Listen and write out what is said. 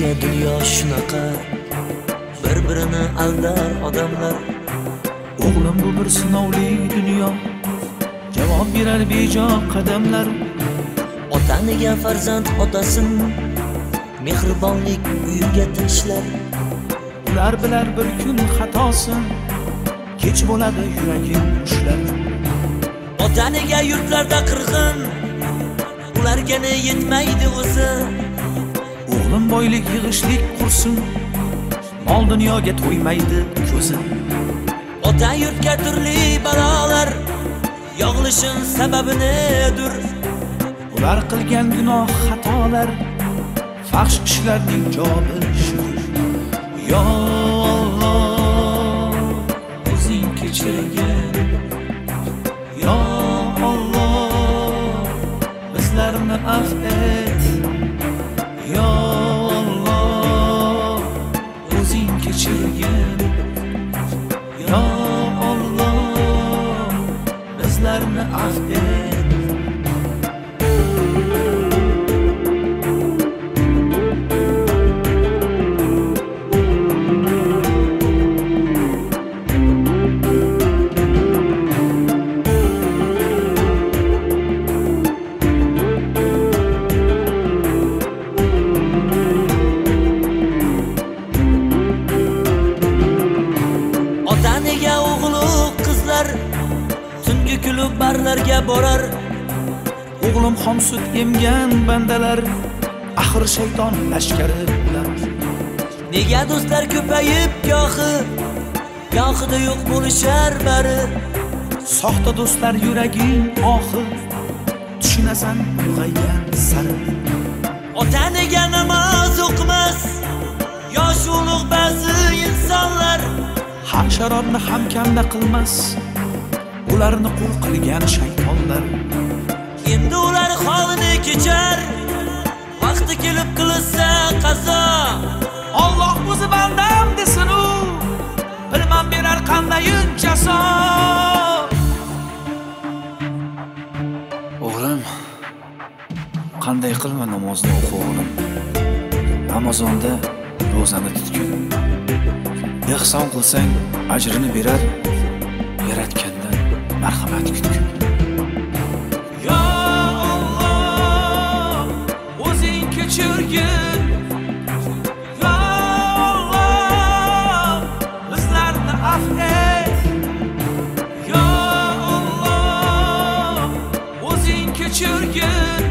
dunyo shunaqa, bir-birini aldar odamlar. O'g'lim bu bir sinovli dunyo, javob berar bejo qadamlar. Ota nega farzand otasin mehribonlik uyiga tashlar. Ular bilar bir kun xatosin, kech bo'ladi yuraging ushlar. Ota nega yurtlarda qirg'in, ularga ne yetmaydi o'zi. O'g'lim boylik yig'ishlik qursin, mol dunyoga to'ymaydi ko'zi. Ota yurtga turli balolar yog'lishin sababi nedir? Ular qilgan gunoh xatolar, fahsh ishlarning javobi shudir. Yo Alloh, o'zing kechirgin. Yo Alloh, bizlarni afv et. Yo Alloh, o'zing kechirgin. Yo Alloh, bizlarni afv et. Nega o'g'lu qizlar tungi kulib barlarga borar? O'g'lim xom sut emgan bandalar, axir shayton lashkari ular. Nega do'stlar ko'payib gohida yo'q bo'lishar bari? Soxta do'stlar yuraging oxi, tushunasan ulg'aygan sari. Ota nega namoz o'qimas yosh ulug' ba'zi insonlar? Hasharotni ham kamda qilmas, ularni qul qilgan shaytonlar. Endi ular holini kechar, vaqti kelib qilsa qazo. Alloh o'zi bandam desin u, bilmam berar qandayin jazo. O'g'lim, qanday qilma namozni o'qi o'g'lim. Ramazonda ro'zani tutgin. Ihson qilsang ajrini berar, yaratgandan marhamat kutgin. Yo Alloh, o'zing kechirgin. Yo Alloh, bizlarni afv et. Yo Alloh, o'zing kechirgin.